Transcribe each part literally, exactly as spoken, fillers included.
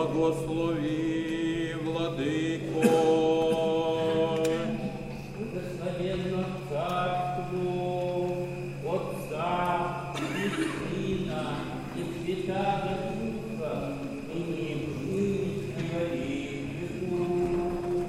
Благослови, Владыко. Благословенно Царству Отца и Сына и Святаго Духа, и ныне и во веки веков.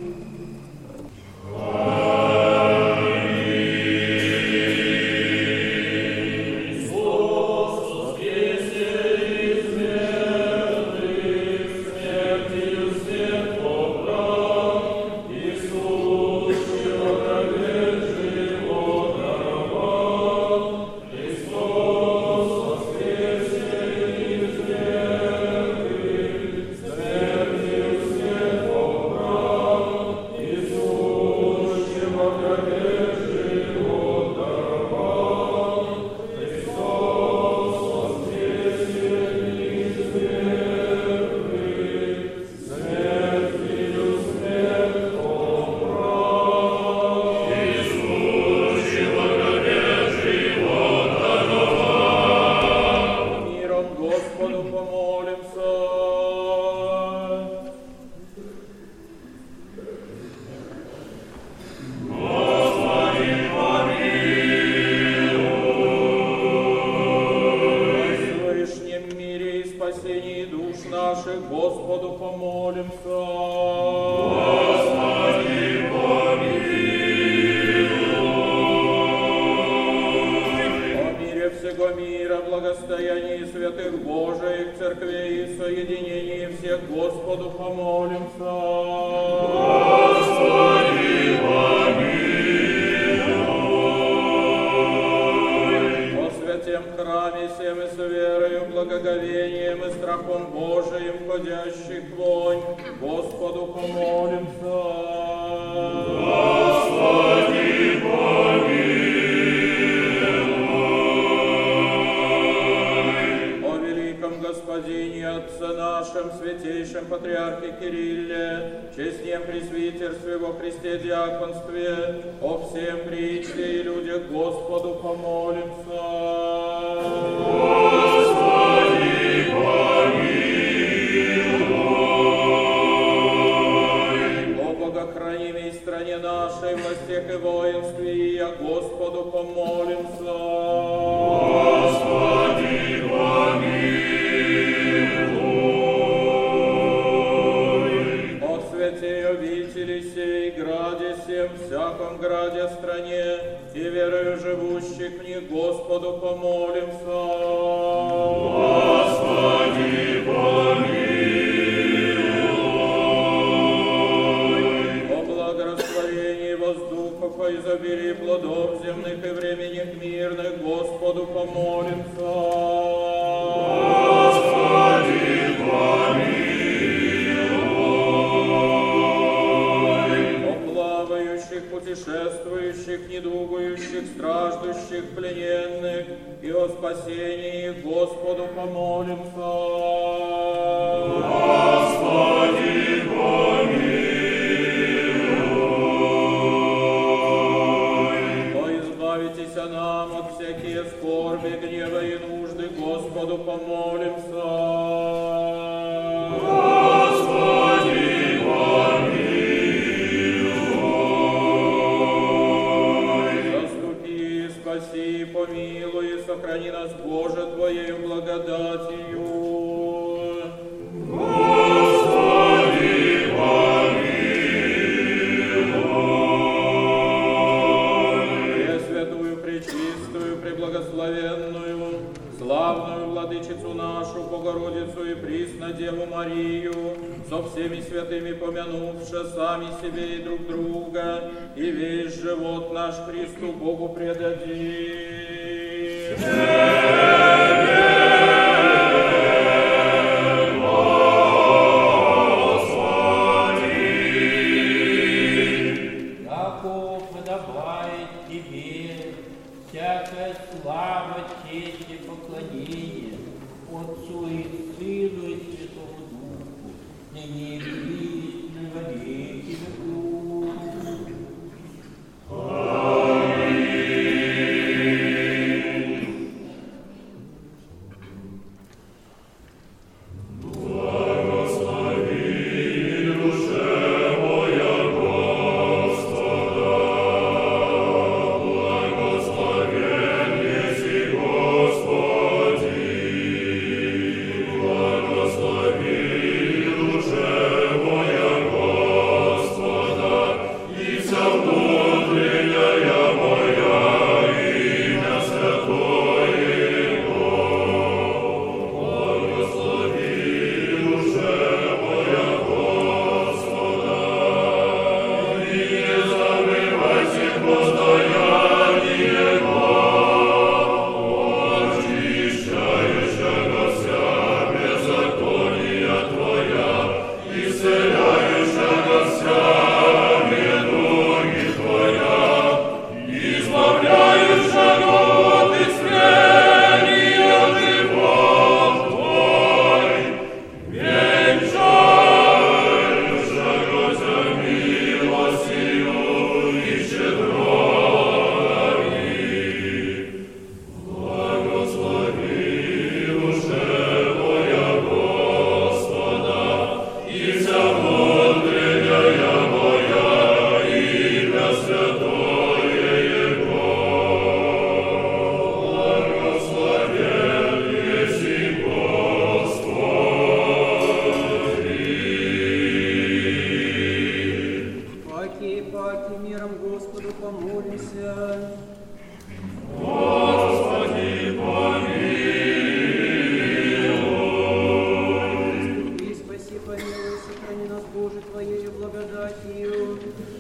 помилуй, сохрани нас, Боже, Твоею благодатью.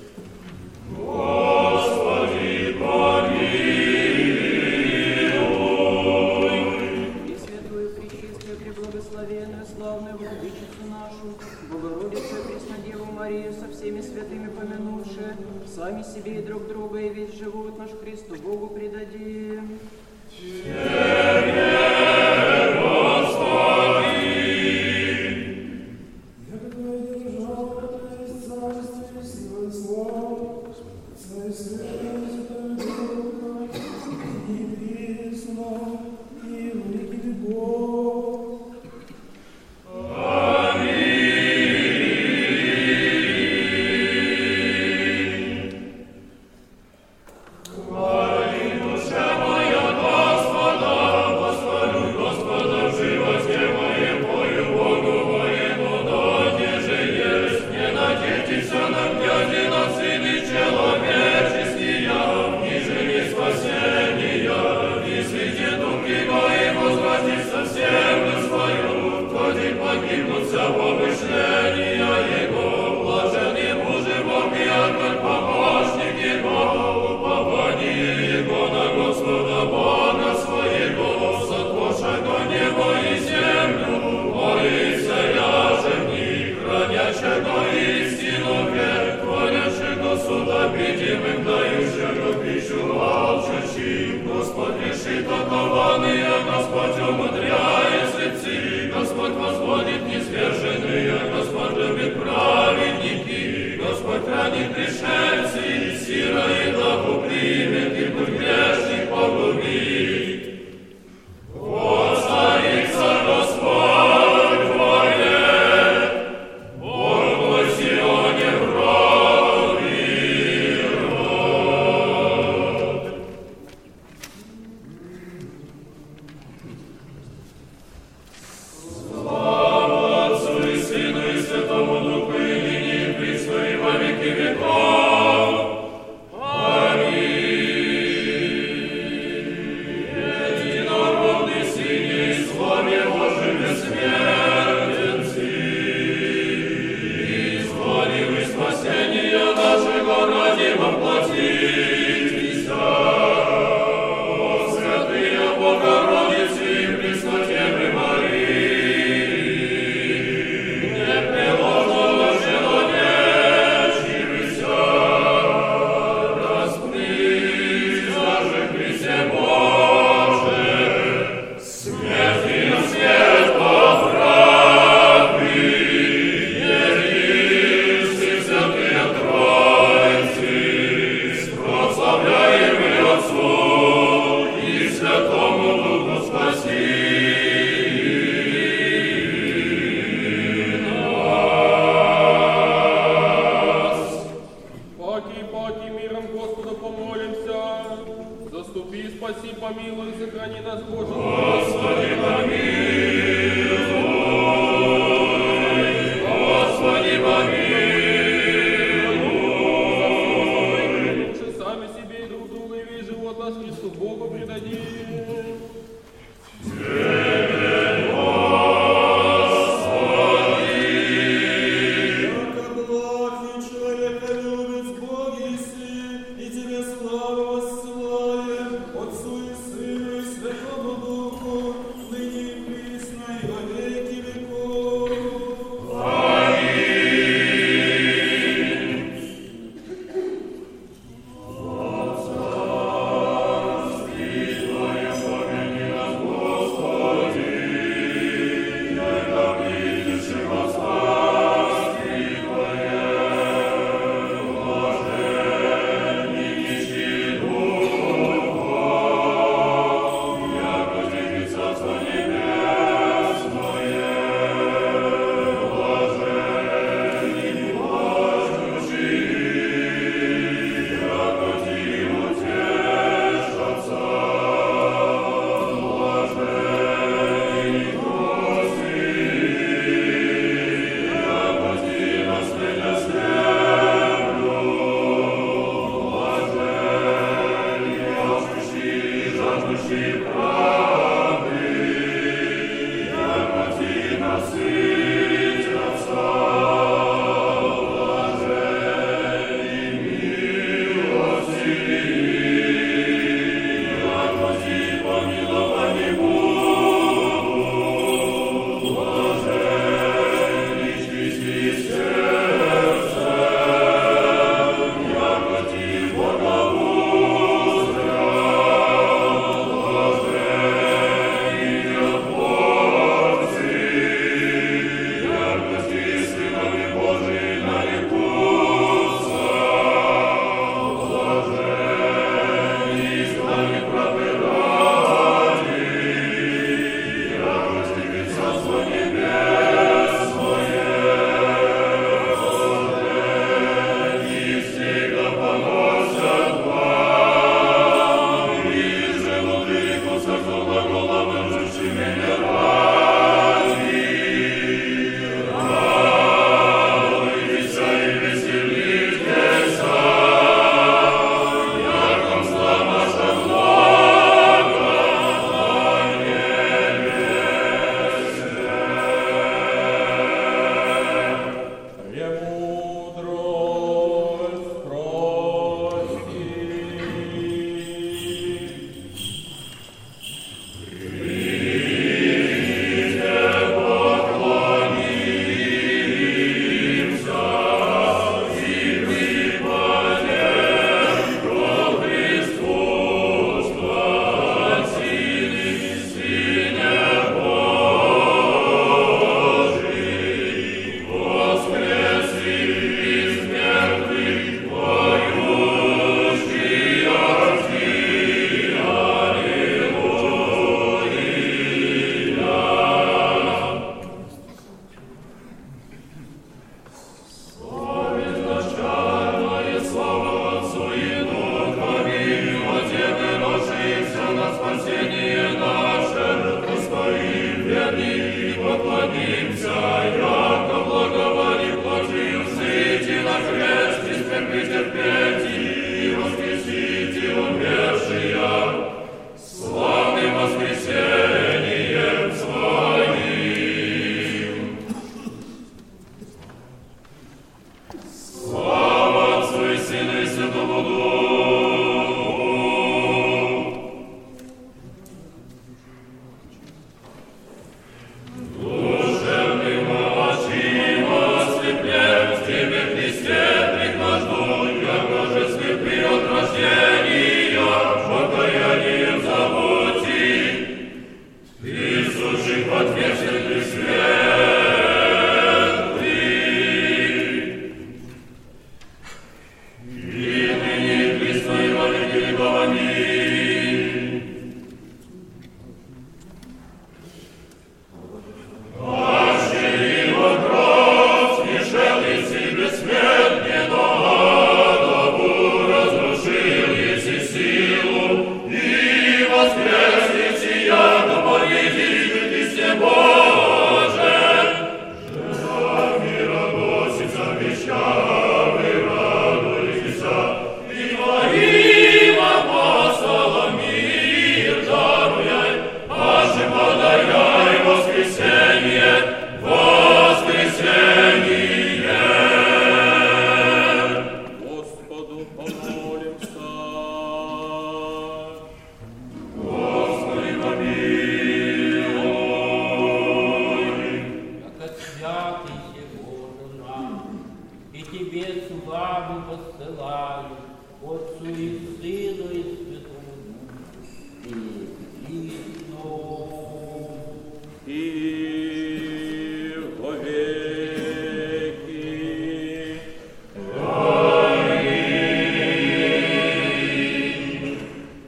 Господи, помилуй. Пресвятую, пречистую, преблагословенную, славную Владычицу нашу, Богородицу и Преснодеву Марию, со всеми святыми помянувши, сами себе и друг друга, и весь живот наш Христу Богу предадим. Тебе славу посылаю, Отцу и Сыну и Святому Духу, и вечно. И во веки. Аминь.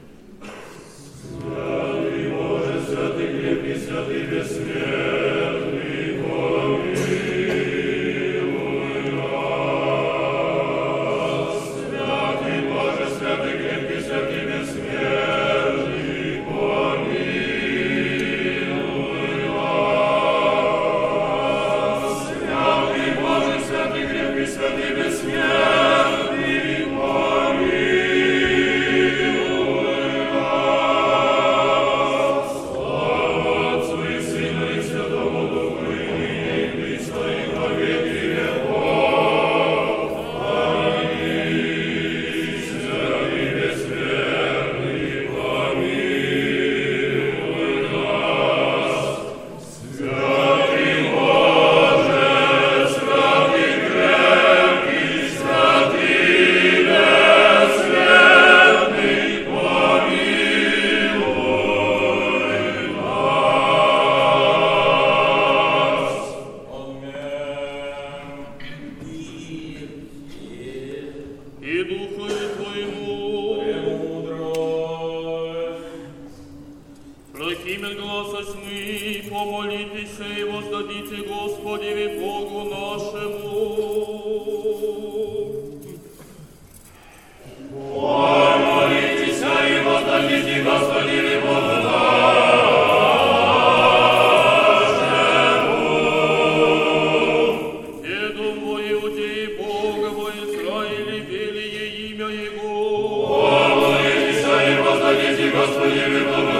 Святый Боже, святый крепкий, святый бессмертный, помилуй нас. Святый Боже, святый крепкий, святый бессмертный, помилуй нас. Святый Боже, святый крепкий, святый бессмертный, помилуй нас. Слава Отцу и Сыну и Святому Духу, и ныне, и присно, и во веки веков. Аминь. Святый бессмертный, помилуй нас. Святый Боже, святый крепкий, святый бессмертный, помилуй нас. Амен. И И Духу Твоему премудрость. Прохимен гласа сны, помолитесь и воздадите Господеве Богу нашему. Помолитесь, и воздадите Господеве Богу нашему. Дедом во Иудее Бога во Израиле велие имя Его. Помолитесь, и воздадите Господеве Богу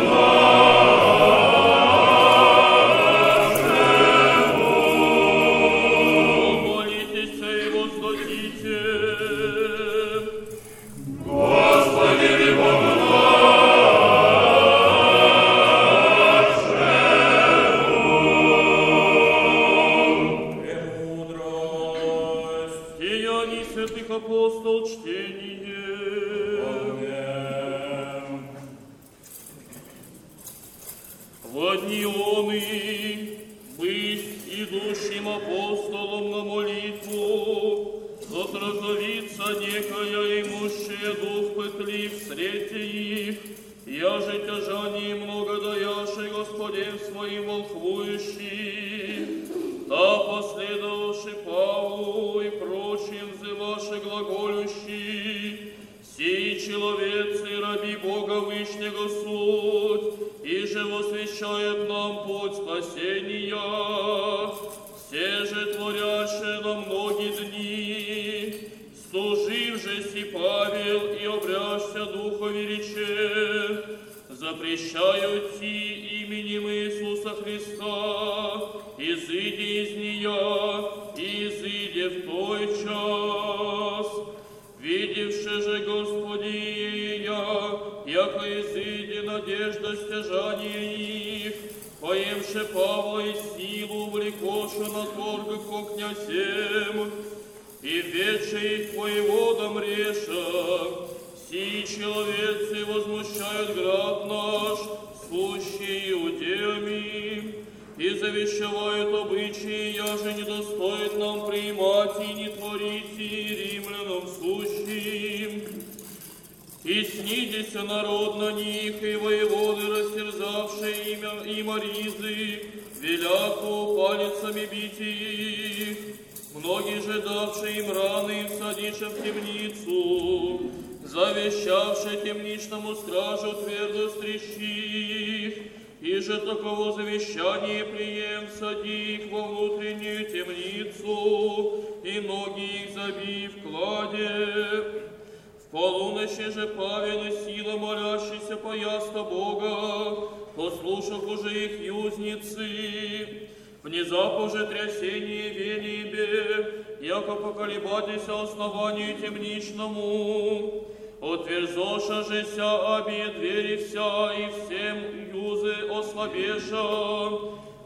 нашему. Помолитесь и воздадите. Господеве Богу нашему. Премудрость. Деяний святых апостол чтение. Аминь. Во дни оны быть идущим апостолом на молитву, отразовится некая имущая дух пытлив среди их, яже тяжани много даяши Господем своим волхвующий, та последовавши Павлу и прочим взываши глаголющий, сей человецы раби Бога Вышнего суть, и же восвещает нам путь спасения, все же творящие на многие дни, служив же си Павел и обрящся Духове рече, запрещаю ти именем Иисуса Христа, изыди из нея, изыди в той час. Видевши же Господи я, яко изыди надежда стяжания их, поемше Павла и силу влекоша на торг ко князем, и вече их воеводам реша, сии человецы возмущают град наш, сущий иудеями, и завещевают обычаи, яже не достоит нам приимать и не творить и римлянам сущим. И снидися народ на них, и воеводы, растерзавшие имя и Маризы, веляку палицами бить их. Многие же давшие им раны, всадиша в темницу, завещавшие темничному стражу твердо стрящи их, и же таково завещание прием сади их во внутреннюю темницу, и ноги их забив в кладе. В полуночи же Павел и сила молящийся пояста Бога, послушав уже их юзницы, внезапно же трясение венебе, яко поколебатися основанию темничному, отверзоша же ся обе двери вся, и всем юзы ослабеша,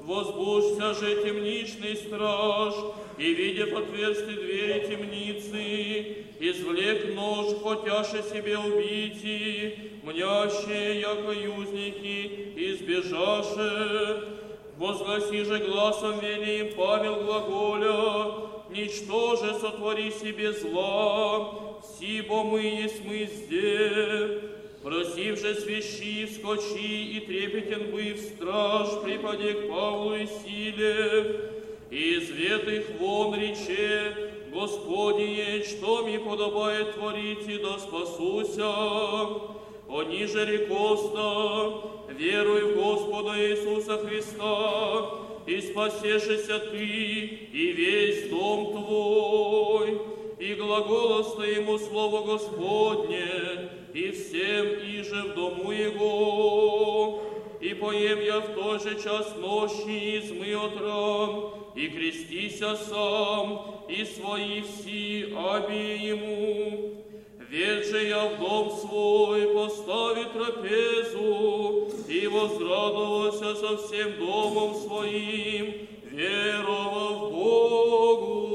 Возбужься же темничный страж, и, видя отверстие двери темницы, извлек нож, хотяше себе убийти, мнящие, яко юзники, избежаше. Возгласи же гласом велим Павел глаголя, ничтоже сотвори себе зла, сибо мы есть мы зде. Просив же свящи, вскочи и трепетен быв страж, припади к Павлу и силе, и извед их вон рече, Господи, что ми подобает творить, и да спасуся. Они же рекоста, веруй в Господа Иисуса Христа, и спасешься ты, и весь дом твой. И глаголоста ему слово Господне, и всем иже в дому его. И поем я в тот же час ночи измы от ран, и крестися сам, и свои все оби ему. Ведь же я в дом свой постави трапезу, и возрадовался со всем домом своим, веровав Богу.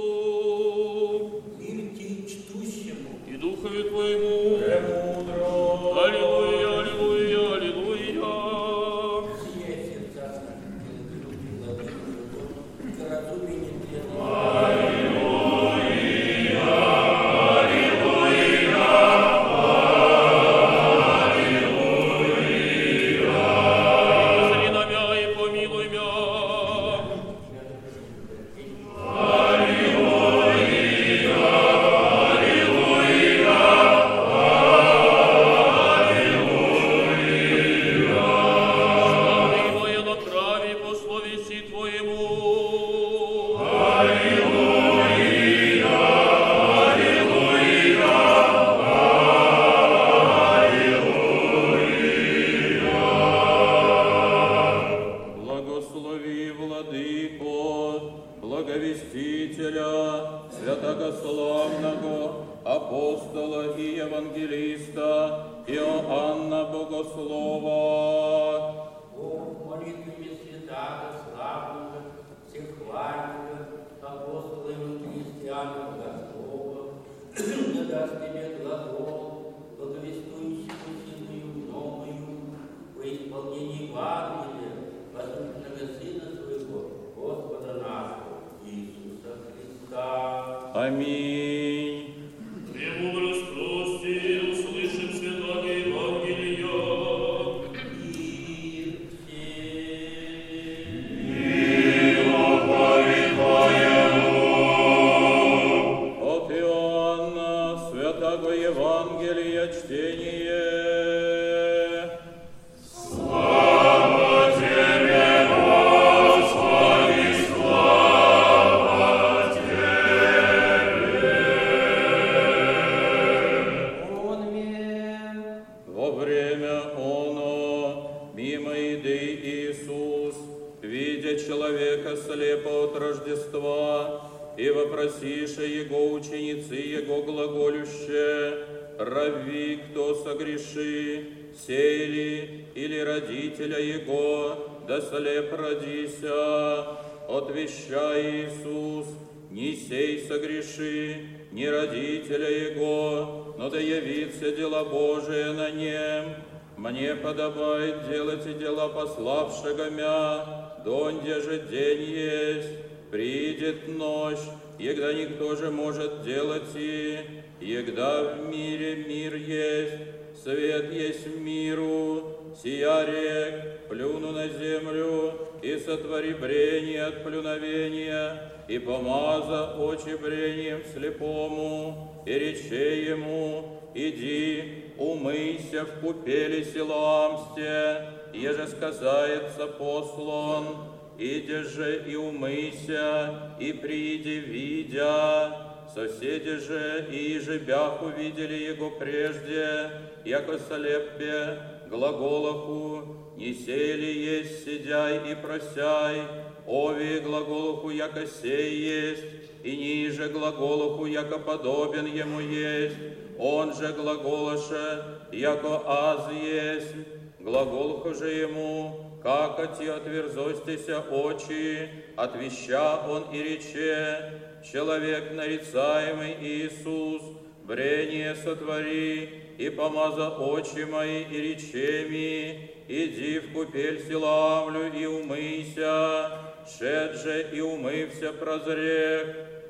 И духове твоему, премудро. Аллилуйя, аллилуйя, аллилуйя. Аминь. Премудрость прости, услышим святого Евангелия. От Иоанна, святого Евангелия, чтение. Слава Тебе, Господи, слава Тебе! Онме. Во время оно, мимо иды Иисус, видя человека слепо от Рождества, и вопросише Его ученицы Его глаголюще: «Рави, кто согреши, сей ли или родителя Его, да слеп родися?» Отвещай Иисус: «Не сей согреши, ни родителя Его, но да явится дела Божие на нем. Мне подобает делать и дела пославшего мя, донде же день есть. Придет ночь, егда никто же может делать и, егда в мире мир есть, свет есть в миру, сия рек, плюну на землю, и сотвори брение от плюновения, и помаза очи брением слепому, и рече ему: иди, умыйся в купели Силоамсте, еже сказается послан. Иди же и умыйся, и приди, видя. Соседи же и иже бяху видели его прежде, яко слепе, глаголоху, не сей ли есть, сидяй и просяй, ови глаголоху, яко сей есть, и ниже глаголоху, яко подобен ему есть, он же глаголоше, яко аз есть, глаголоху же ему: как оти отверзостися очи, отвеща он и рече, человек нарицаемый Иисус, брение сотвори, и помаза очи мои и речеми, иди в купель силамлю и умыйся, шед же и умывся прозрех,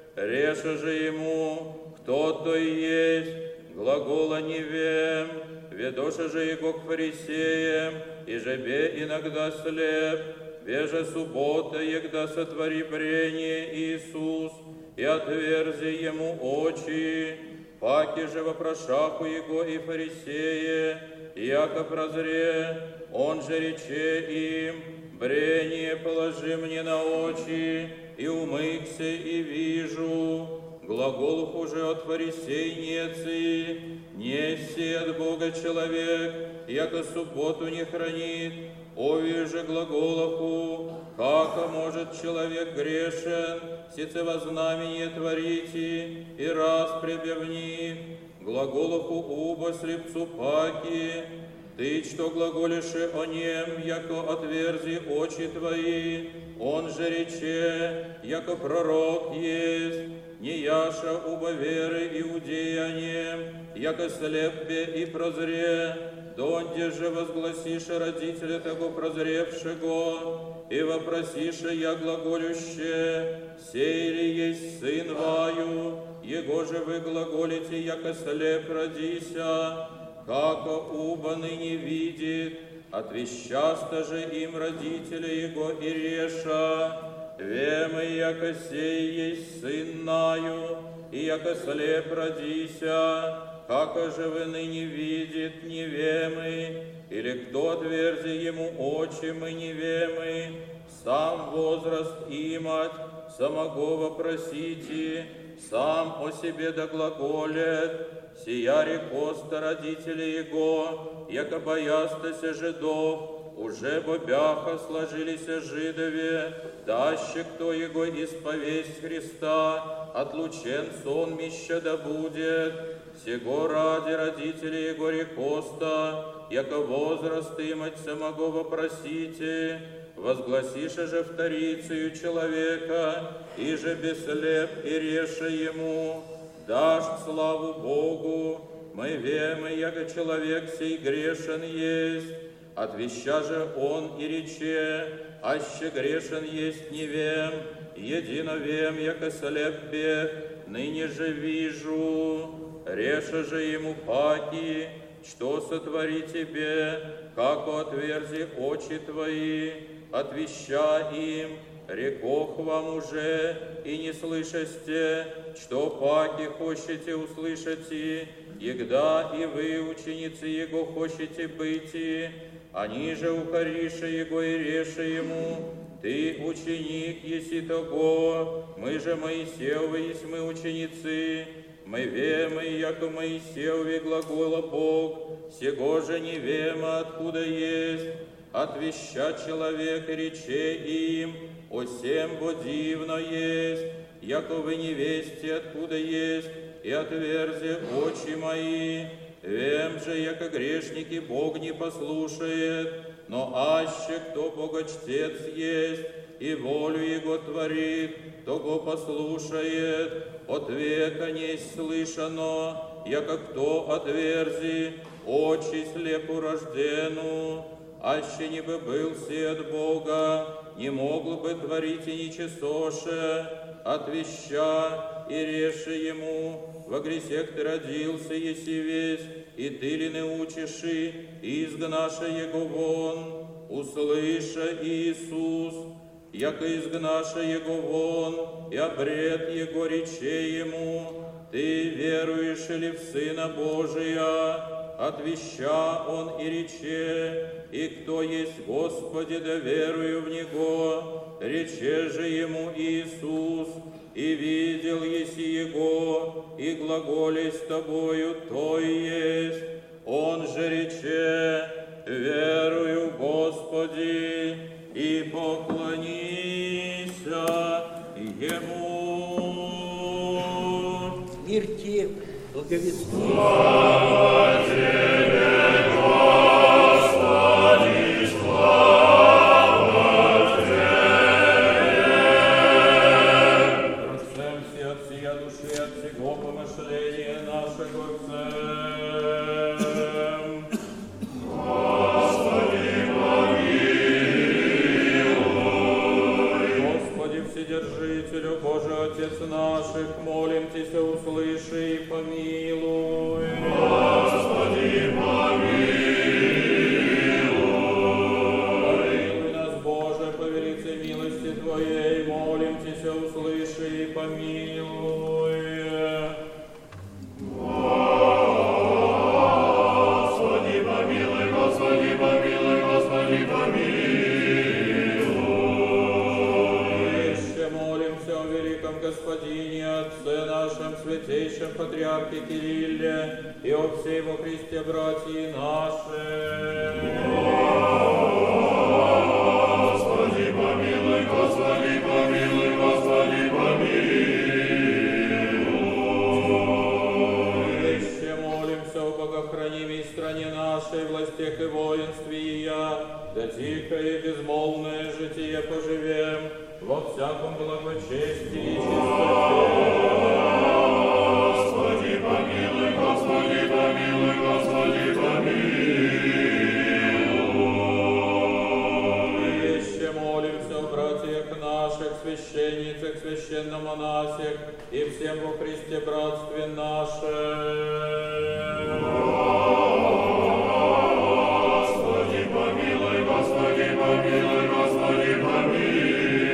реша же ему, кто то и есть, глагола не вем, ведоша же его к фарисеям, и жебе иногда слеп, веже суббота, егда сотвори брение Иисус, и отверзи ему очи, паки же вопрошаху его и фарисея, яко прозре, он же рече им, брение положи мне на очи, и умыкся, и вижу. Глаголов уже от фарисей нецы, неси от Бога человек, яко субботу не хранит, ови же глаголоху, как может человек грешен, сице во знамение творите, и раз прибавни, глаголоху уба слепцу паки, ты, что глаголишь о нем, яко отверзи очи твои, он же рече, яко пророк есть, не яша уба веры иудея о нем, яко слепбе и прозре, донде же возгласишь родителя того прозревшего, и вопросише я глаголюще, сей ли есть сын ваю, его же вы глаголите, яко слеп родися, како уба ныне видит, отвещаста же им родители его и реша, вемы, яко сей есть сын наю, и яко слеп родися, како же вы ныне видит невемы, или кто отверзи ему очи мы невемы, сам возраст имать, самого вопросите, сам о себе доглаголет, сия рекоста родители его, яко боястася жидов, уже бобяха сложились жидове, даще кто его исповесть Христа, отлучен сонмища да будет, сего ради родители его рекоста, яко возраст имать самого вопросите, возгласише же вторицею человека, и же беслеп и реша ему, дашь славу Богу, мы вемы, яко человек сей грешен есть, отвеща же он и рече, аще грешен есть не вем, едино вем, яко слеп бег, ныне же вижу, реша же ему паки, что сотвори тебе, како отверзи очи твои, отвеща им, рекох вам уже, и не слышасте, что паки хочете услышати, егда и вы, ученицы Его, хочете быть, они же укориша Его и реша Ему, ты ученик еси того, мы же Моисеевы, есть мы ученицы, мы вемы, яко Моисееве глагола Бог, сего же не вема, откуда есть, отвеща человек и рече им, о сем бо дивно есть, яко вы невесте, откуда есть, и отверзи очи мои, вем же, яко грешники Бог не послушает, но аще кто богочтец есть, и волю Его творит, того послушает, от века не слышано, яко кто отверзи очи слепу рождену, аще не бы был си от Бога, не могло бы творить и ничесоше, отвеща и реши ему, во гресех ты родился, еси весь, и ты ли не учиши, изгнаша Его вон, услыша Иисус, яко изгнаша Его вон, и обред Его рече Ему, ты веруешь ли в Сына Божия? Отвеща он и рече, и кто есть Господи, да верую в Него, рече же Ему Иисус, и видел еси Его, и глаголей с тобою, то и есть. Он же рече, верую в Господи, и поклонися Ему. Мирте, благовествуй. Слава Тебе, Господи, слава сия души от всего помышления нашего всем. Господи, помилуй. Господи, Вседержителю, Божий Отец наших, молим Тебя, услыши и помилуй. Господи, помилуй. Помилуй нас, Боже, по великой милости Твоей, молим Тебя, услыши и помилуй. Господи, помилуй, Господи, помилуй, Господи, помилуй. Еще молимся о великом Господине, Отце нашем, святейшем Патриархе Кирилле и о всей во Христе братья наши. Господи, помилуй, Господи, помилуй, Господи, помилуй. Еще молимся о богохранимой стране нашей, властях и воинстве ее, да тихое и безмолвное житие поживем во всяком благочестии и чистоте. Господи, помилуй, Господи, помилуй, Господи, помилуй. Еще молимся о братьях наших, священницах, священномонасях и всем во Христе братстве нашем. Господи, помилуй, Господи, помилуй, Господи, помилуй.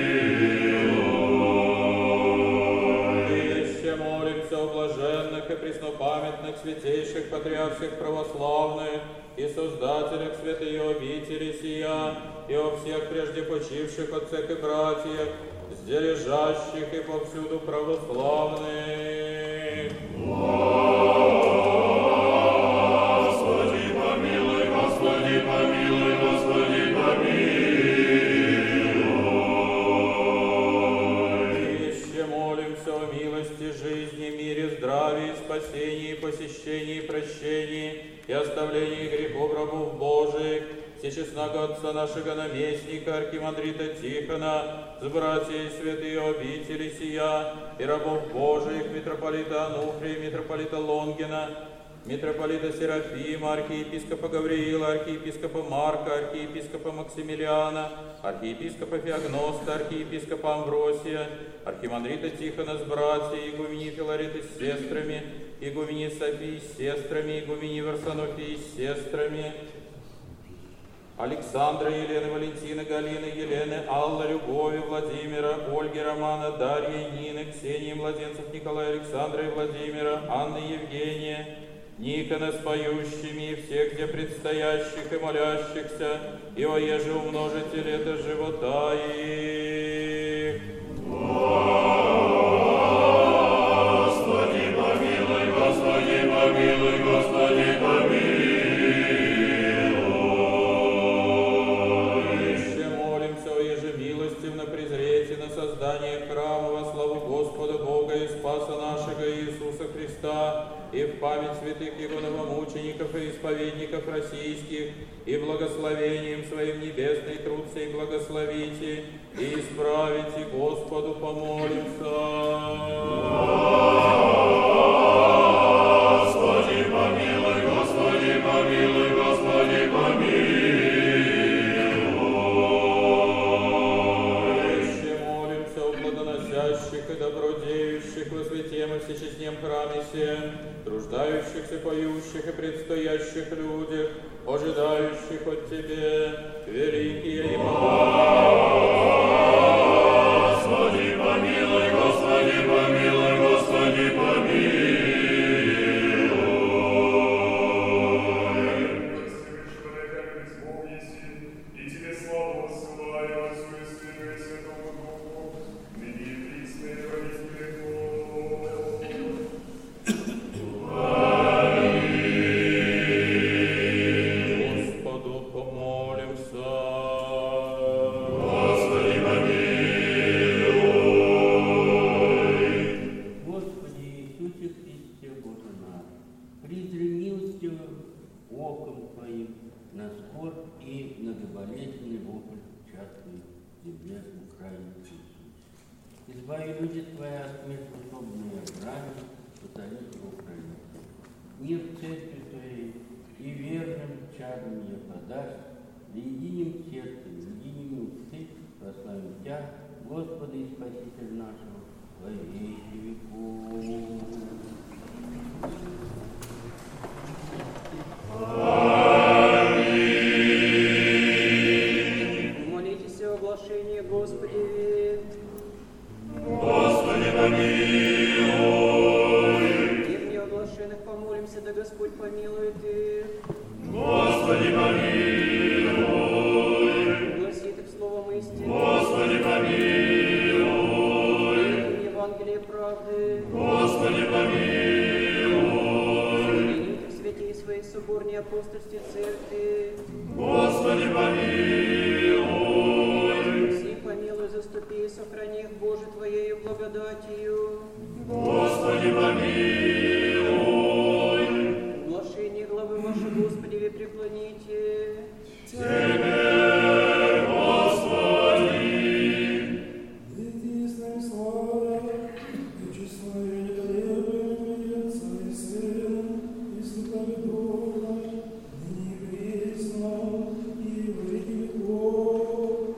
Еще молимся о блаженных и преснопамятных святейших патриарших православных и создателях святой обители сия, и о всех прежде почивших отцах и братьях, здесь лежащих и повсюду православных. Господи, помилуй, Господи, помилуй, Господи, помилуй. Еще молимся о милости, жизни, мире, здравии, спасении, посещении, прощении и оставлении грехов рабов Божиих, всечестного Отца нашего наместника, архимандрита Тихона, с братьей святые обители сия, и рабов Божиих, митрополита Ануфрия, митрополита Лонгина, митрополита Серафима, архиепископа Гавриила, архиепископа Марка, архиепископа Максимилиана, архиепископа Феогноста, архиепископа Амвросия, архимандрита Тихона с братьями, игумени Филариты с сестрами, игумени Софии с сестрами, игумени Варсонофии с сестрами, Александра, Елены, Валентины, Галины, Елены, Аллы, Любови, Владимира, Ольги, Романа, Дарьи, Нины, Ксении, младенцев Николая, Александра и Владимира, Анны, Евгения, Никона с поющими и всех, где предстоящих и молящихся, и оеже умножите лето живота их. Господи, помилуй, Господи, помилуй, Господи, помилуй. Еще молимся о ежемилостивно презрете на создание храма во славу Господа Бога и Спаса нашего Иисуса Христа, и в память святых Его новомучеников и исповедников российских, и благословением Своим небесный труд сей благословите, и исправите, Господу помолимся. Господи, помилуй, Господи, помилуй, Господи, помилуй. Еще молимся о плодоносящих и добродеющих во святем и всечестнем храме сем, труждающихся, поющих и предстоящих людях, ожидающих от Тебе великие и Господи, помилуй, Господи, помилуй, Господи, помилуй. И Тебе славу посылаю, Отцу и Сыну и Святому Духу, ныне и присно и во веки веков. Господу помолимся. Господи, Тех неоглашенных помолимся, да Господь помилует их. Господи, помилуй. Гласит их словом истины. Господи, помилуй. Евангелие правды. Господи, помилуй. Соединит их святей своей соборней апостольской церкви. Господи, помилуй. Спаси, помилуй, заступи и сохрани их, Боже, Твоею благодатью. Господи, помилуй. Глашение главы вашей, Господи, вы преклоните. Тебе, Господи. Единственная слава, и число ее неколебимое, Отца и Сына, и Святого Духа, ныне и присно, и во веки веков.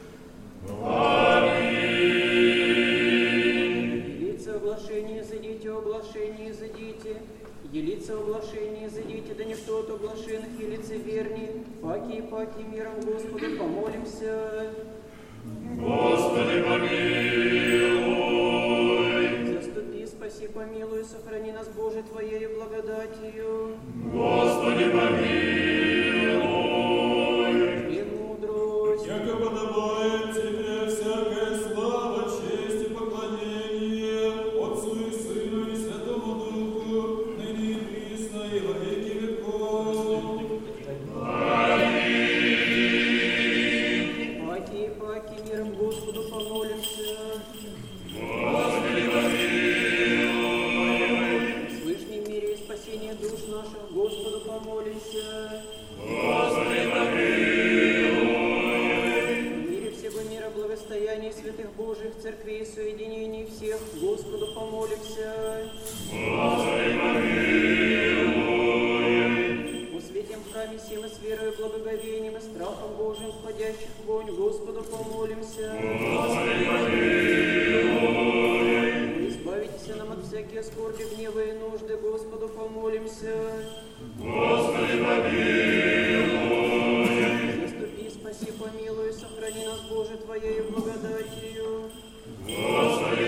Елица оглашение, изыдите, оглашение, изыдите. Елица оглашение, изыдите, да никто от оглашенных и лицеверней. Паки и паки миром Господу помолимся. Господи, помилуй. Заступи, спаси, помилуй, сохрани нас, Боже, Твоею благодатью. Господи, помилуй. И мудрость. Яко подобает Тебе всякая слава, честь и поклонение Отцу и Сыну и Святому Духу, ныне и присно и во веки веков. Паки и паки миром Господу помолимся. Господи, помилуй. В Свышнем мире и спасении душ наших Господу помолимся. Господи, помилуй. В мире всего мира благостоянии святых Божьих церквей и соединений всех Господу помолимся. Господи, помилуй. Усветим в храме сим и с верою, благоговением и страхом Божьим входящих в вонь Господу помолимся. Господи, помилуй. Избавитесь нам от всяких скорби, гнева и нужды, Господу помолимся. Господи, помилуй. Заступи, спаси, помилуй, сохрани нас, Боже, Твоею благодатью. Господи,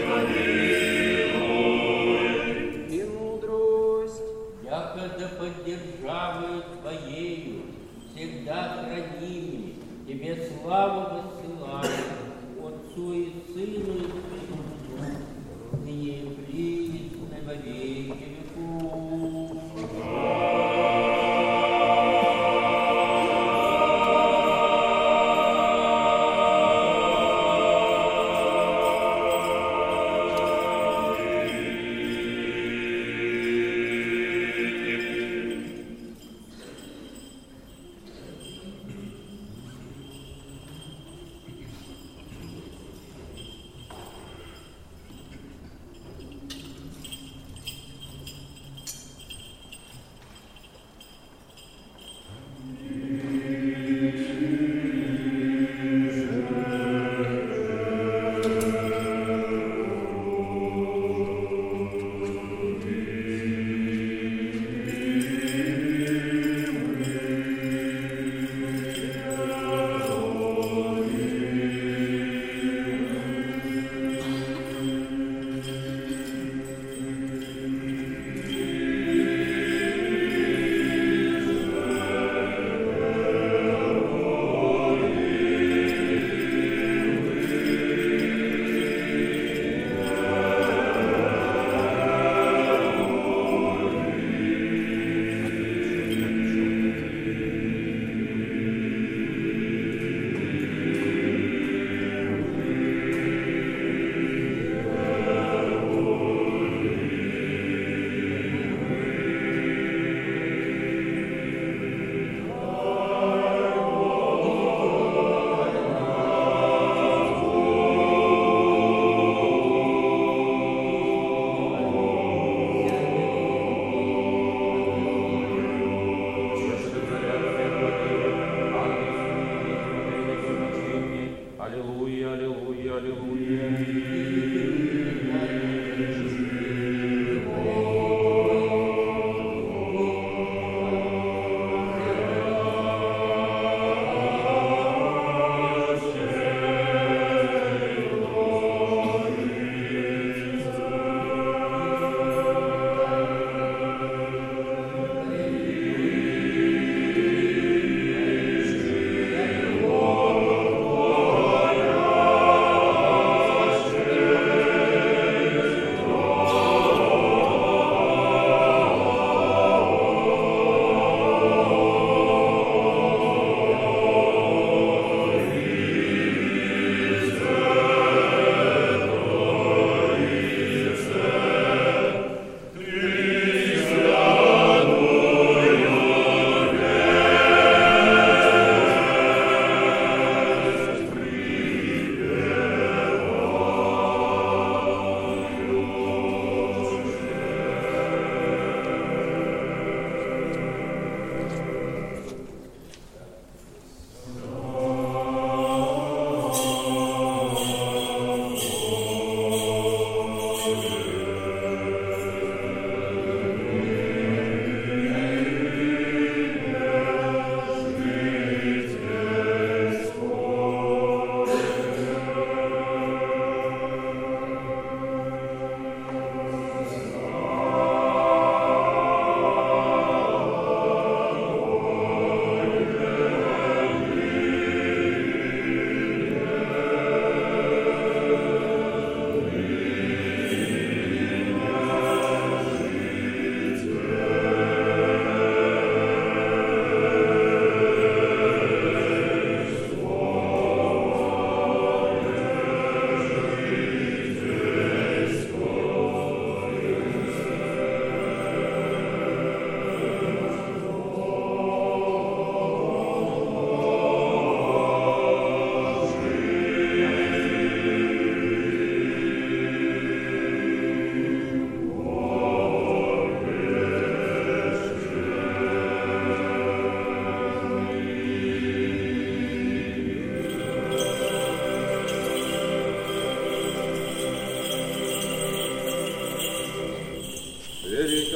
помилуй. И мудрость. Яко да поддержавою Твоею всегда хранимыми Тебе славу высылаю, Отцу и Сыну и Святому Духу, ныне и присно во веки веков.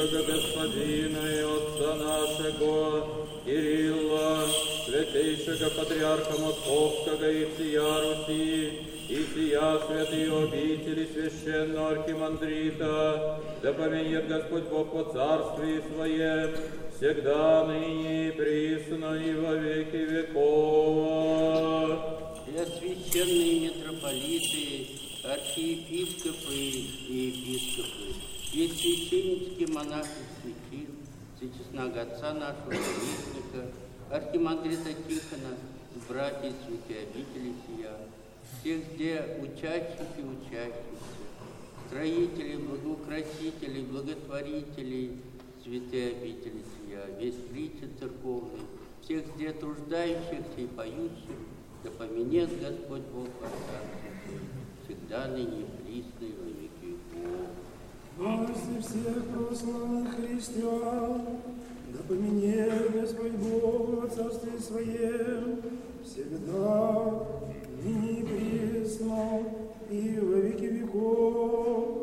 святейшего Господина и Отца нашего Кирилла, святейшего Патриарха Московского и всея Руси, и сия святые обители священного архимандрита, да поменет Господь Бог по царстве Своем, всегда, ныне и присно, и во веки веков. Для священные митрополиты, архиепископы и епископы, весь священнический монах и святитель, всечестного отца нашего наместника, архимандрита Тихона, братья святые обители сия, всех где учащих и учащихся, строителей, благоукрасителей, благотворителей, святые обители сия, весь личи церковный, всех где труждающихся и поющих, да поменет Господь Бог по царству, всегда ныне и присно и во веки веков. Власти всех православных христиан, да поменет Господь Бог во царстве Своем, всегда, ныне и присно, и во веки веков.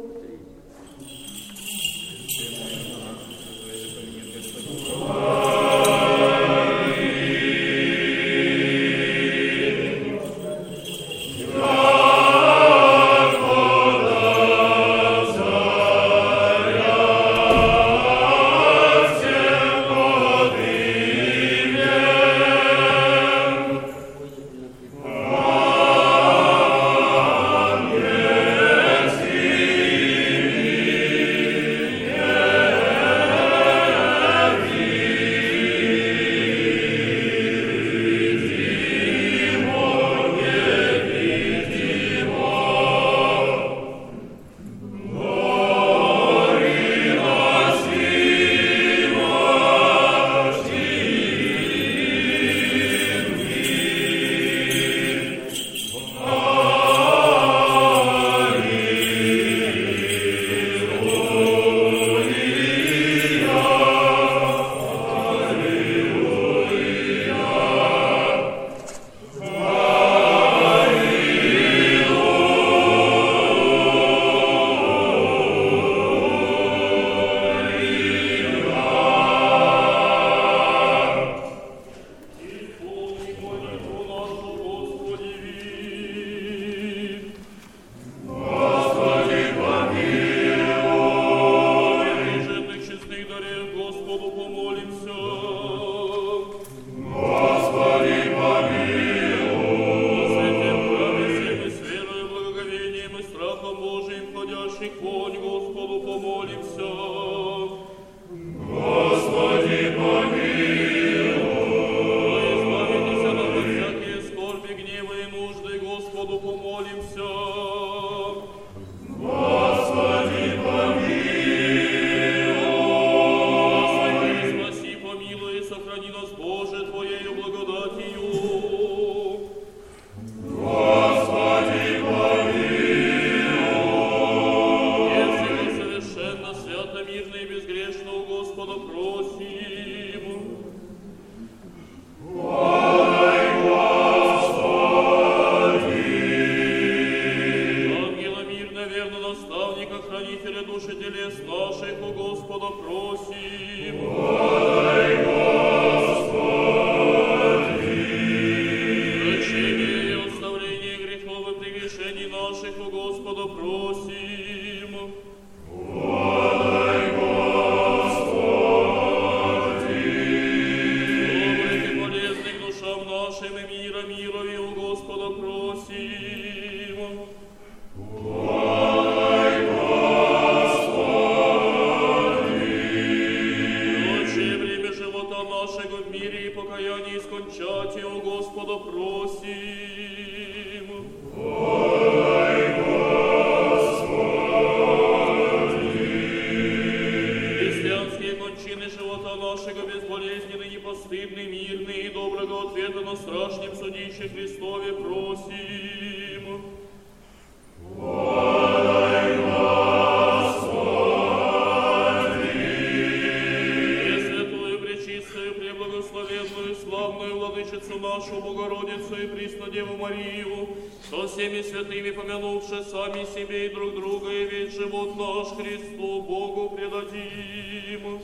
со всеми святыми помянувши сами себе и друг друга, и весь живот наш Христу Богу предадим.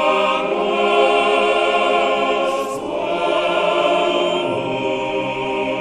Господь.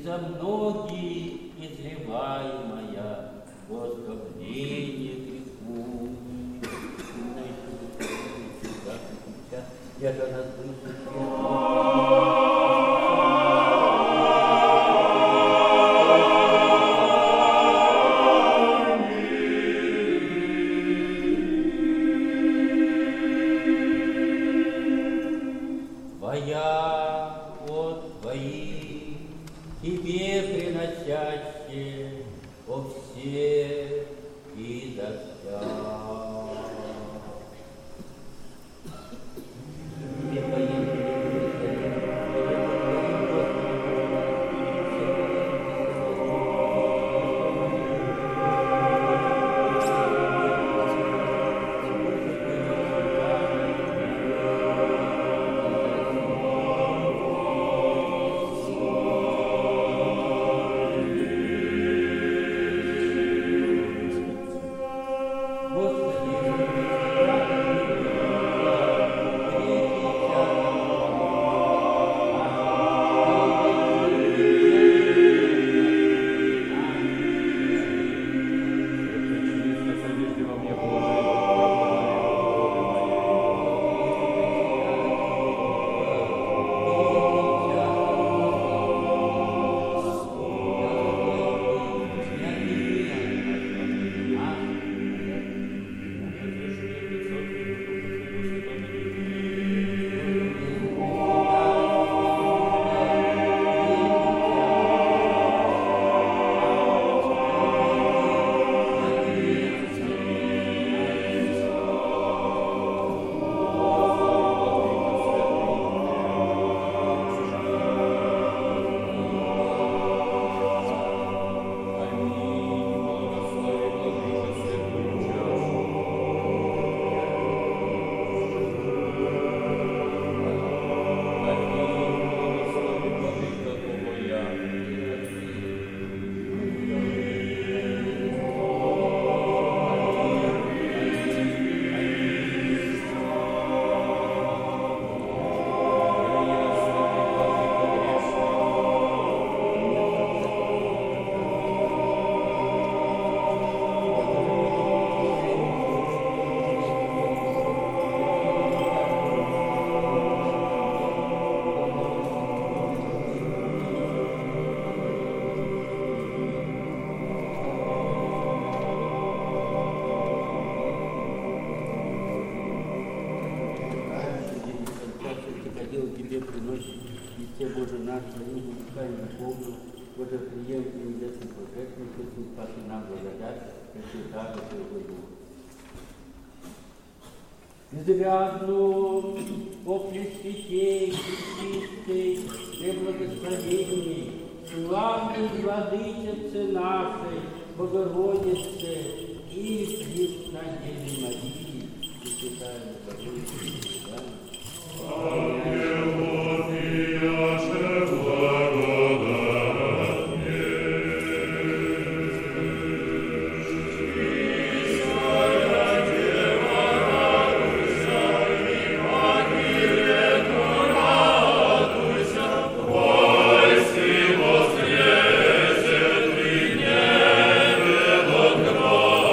за многие изливаемая воскобление греху. Я же Твоя от Твоих, Тебе приносящие о все и дождя. Тебе приносит Христе Божий наш, Твоим удушаем Богу, Боже, прием и небесный пожертвование, Христос, спаси нам благодать, Пресвятая Твоего Духа. Изрядно о Пресвятей, Пречистой, Преблагословенной, славной Владычице нашей, Богородице и Преснодеве Марии, Пресвятая Богородица, Воскресет в небе от гроба.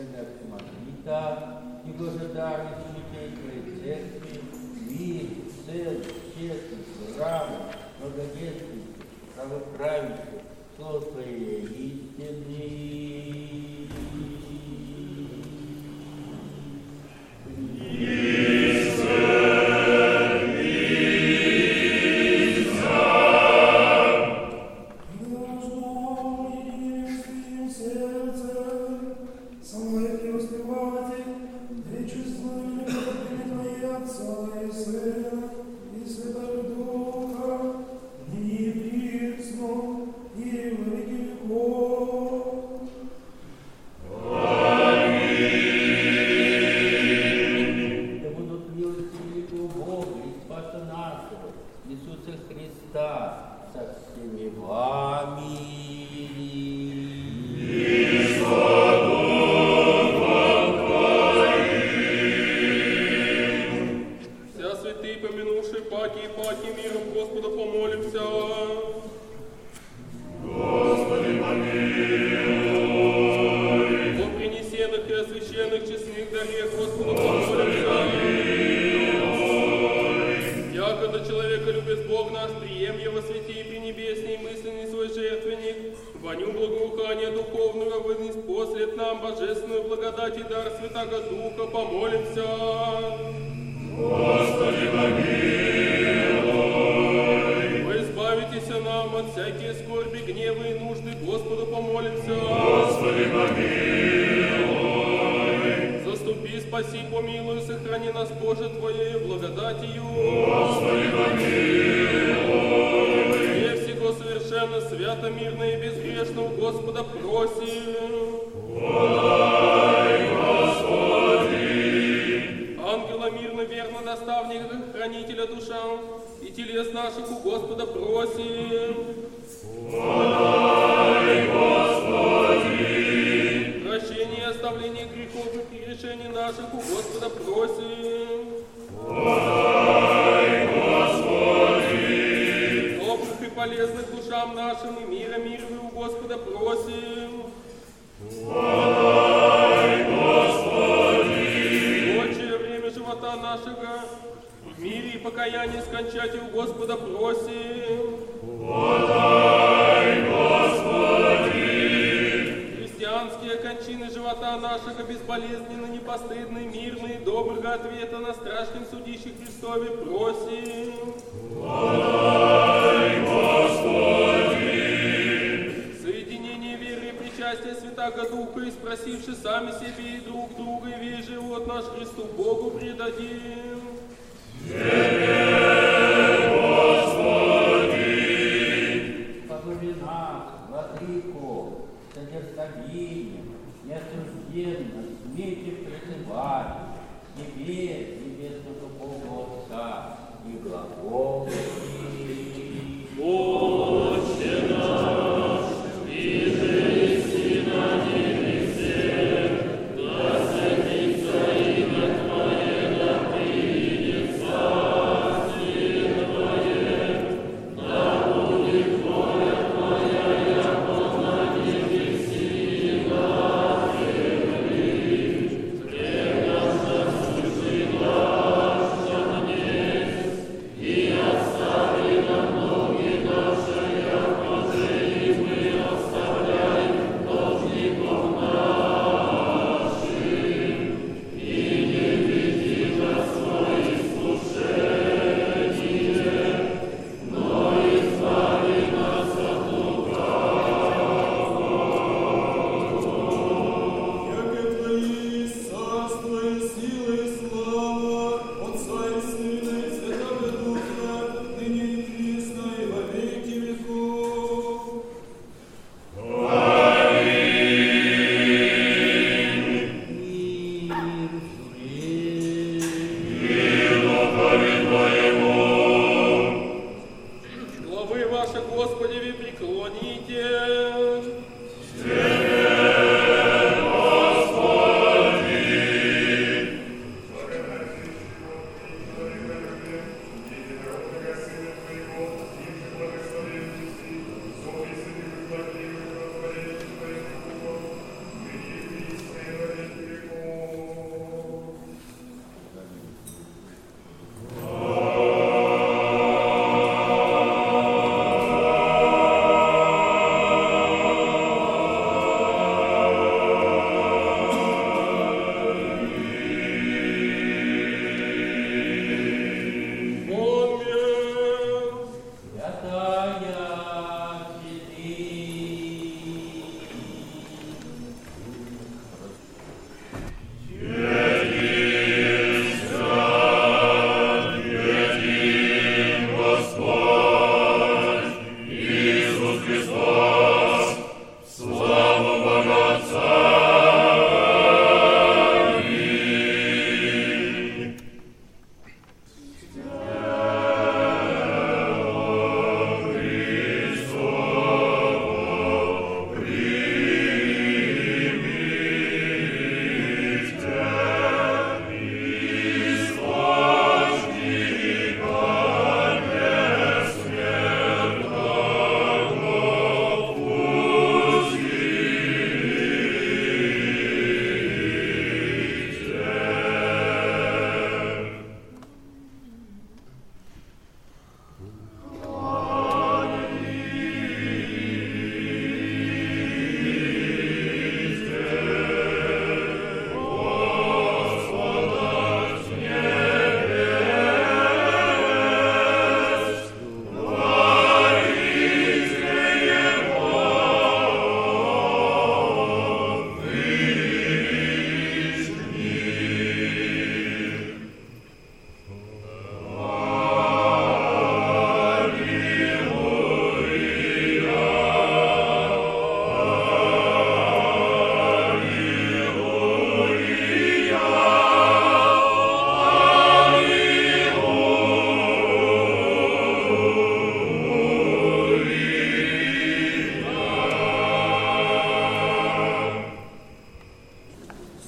митрополита Архимандрита и благодарность Святейшей Церкви, мир, цель, честность, равность, благоденствие, правоправие, слово Твое истинный. Остави нам ноги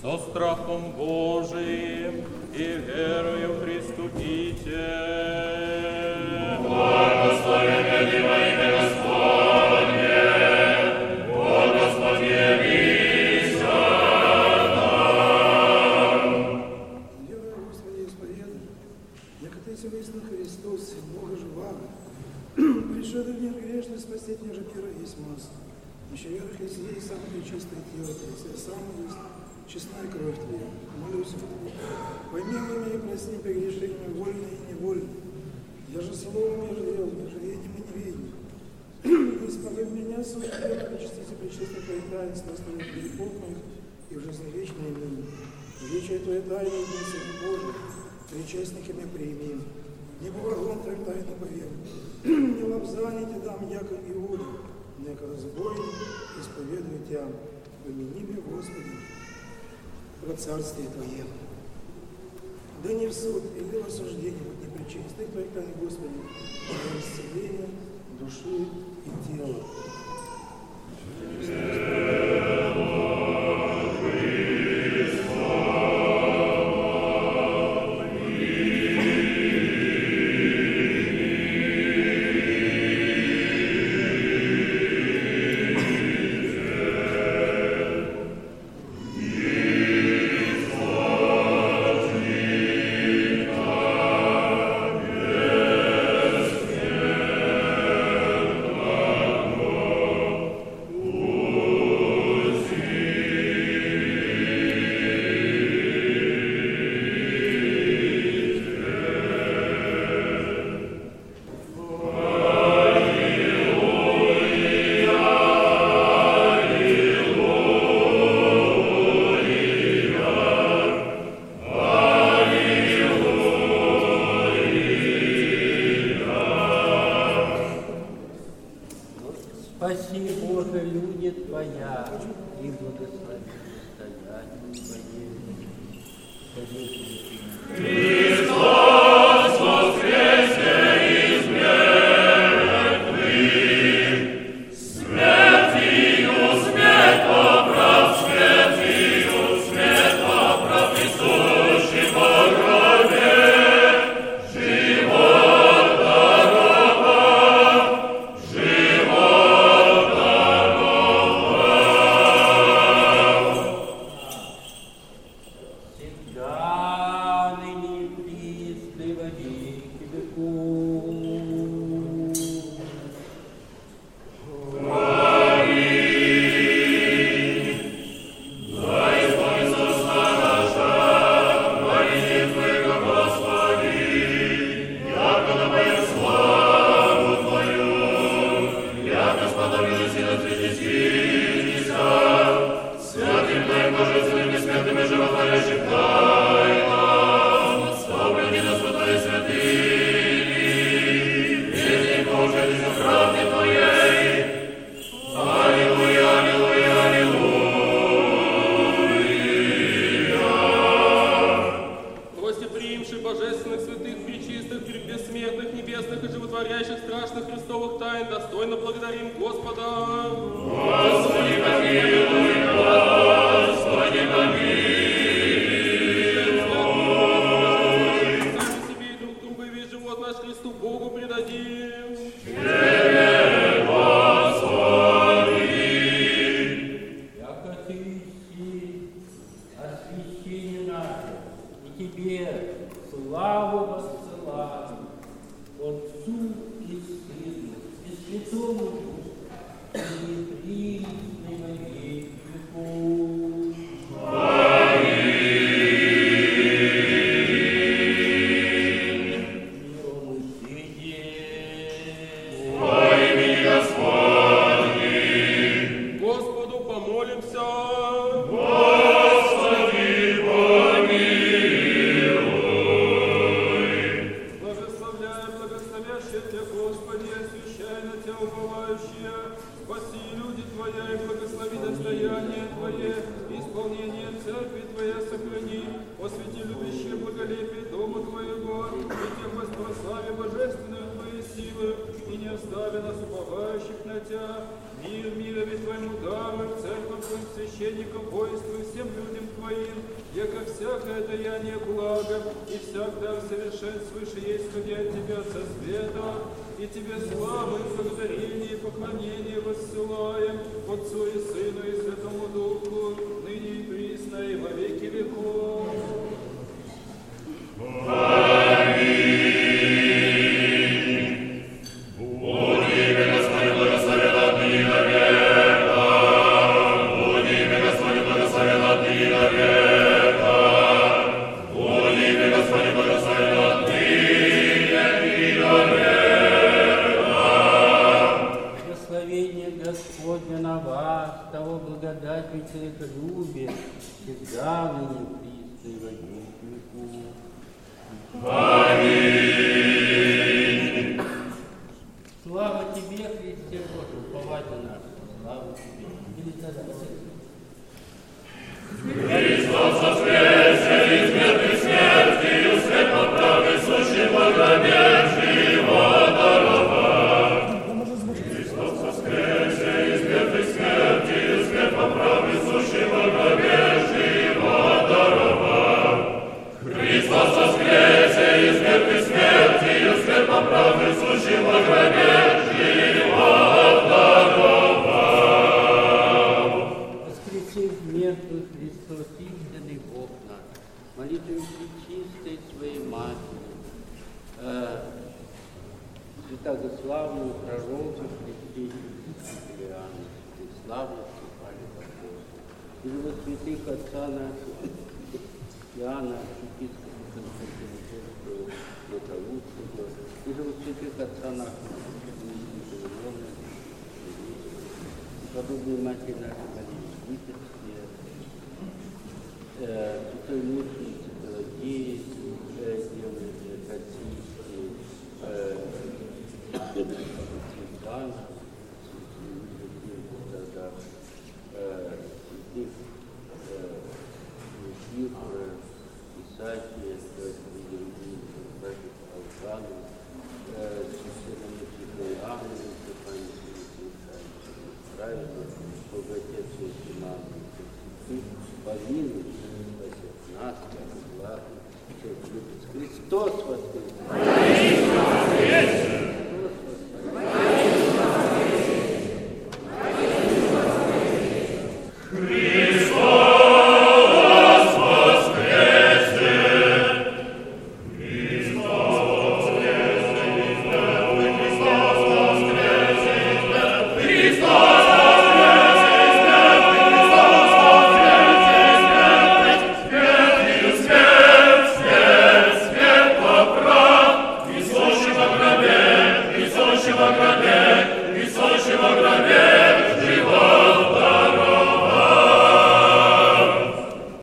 со страхом Божиим и верою приступите. Благословен во имя Господне, о Господи, явися нам. Веруя, Господи, исповедуй, яко Ты Селестный Христос, Сын Бога живаго, пришел в мир грешный спасти княже мира есть масса. Еще верах, если есть самое чистое тело, если самое есть честная кровь Твоя, молюсь, пойми меня и прости прегрешения вольные и невольные. Я же словом не жалел, я же видим и невидим. Исповед меня свое тело, очистите пречистое Твое таинство, оставив грехов моих и в жизни вечной ныне. Вечие Твое тайное и Сын Божий, причастниками прими. Не по врагом Твоим тайно поверь, не лобзание Те дам, яко Иуда, яко разбойник, исповедую Тя, помяни меня, Господи, во Царствие Твое. Да не в суд или в осуждение, вот не причастный Твоей тайны, Господи, а исцеление души и тела. Спаси, Боже, люди Твоя, и благослови стояние Твое. Христос воскресе из мертвых, смертью смерть поправ, смертью смерть поправ, несущий по гробе живот дорога, живот дорога. Всегда, ныне и присно, и во веки веков. Дай исполнится уста наша, молитвы Твоего, Господи, яко напоем славу Твою, яко сподобились и на тридцатися, святым Твоим божественным и святым и животворящим тайнам, вспомни нас во Твоей святыни, ведь Божий из правды Твоей. Аллилуйя, аллилуйя, аллилуйя. Гостеприимший божественных, святых, пречистых, бессмертных, небесных и животворящих страшных христовых тайн, достойно благодарим Господа. Господи, помилуй, Господи, помилуй. Сами себе и друг друга и весь живот наш Христу Богу предадим. Яко Ты си освящение наше, и Тебе славу воссылаем, Отцу и Сыну, и Святому Духу, и присно во веки веков. Миром сиде. Во имени Господни, Господу помолимся. Господи, помилуй. Благословляя, благословящие Тебя, Господи, освящай на Тебя уповающие, спаси люди Твоя и благослови достояние Твое, исполнение церкви Твоя сохрани, освети любящее благолепие Дома Твоего, и Тебя воспрослави божественную Твоей силы, и не остави нас уповающих на Тебя, мир мирови Твоему даруй, церковь Твоим священникам, воинству и всем людям Твоим, Твоим, яко всякое даяние благо, и всегда совершенствуешь есть, исходя от Тебя со света, и Тебе славу и благодарение и поклонение воссылаем Отцу и Сыну и Святому Духу, ныне и присно и во веки веков. Господня на вас, того благодать и человеколюбие, всегда ныне присно и во веки веков. Аминь. Слава Тебе, Христе Боже, упователь наш, слава Тебе. Или тогда. Христос воскресе из мертвых смертью, свет по правой сущий благодетель его даровал. Христос воскресе из мертвых смертью, свет по правой сущий благодетель его даровал. Христос воскресе из мертвых смертью, свет по правой сущий благодетель его даровал. Воскресе из мертвых Христос, истинный Бог наш, молитвами пречистой Своей Матери, э, святославную пророка Христе Иоанна, славу Стефане Апостола, и во святых отца нашего Иоанна, епископа Константина Златоустого, и во святых отца нашего Иоанна, подобной матери нашей Марии Египетской, святой мученицы Пелагеи, Девы Российской, Светлана, святых Никифора, Исаакия, братьев Алжана, святой Иоанна, Стефана, праведно, богатейшие семнадцать святых, помилуй, спаси нас, благо, всех любит. Христос воскрес!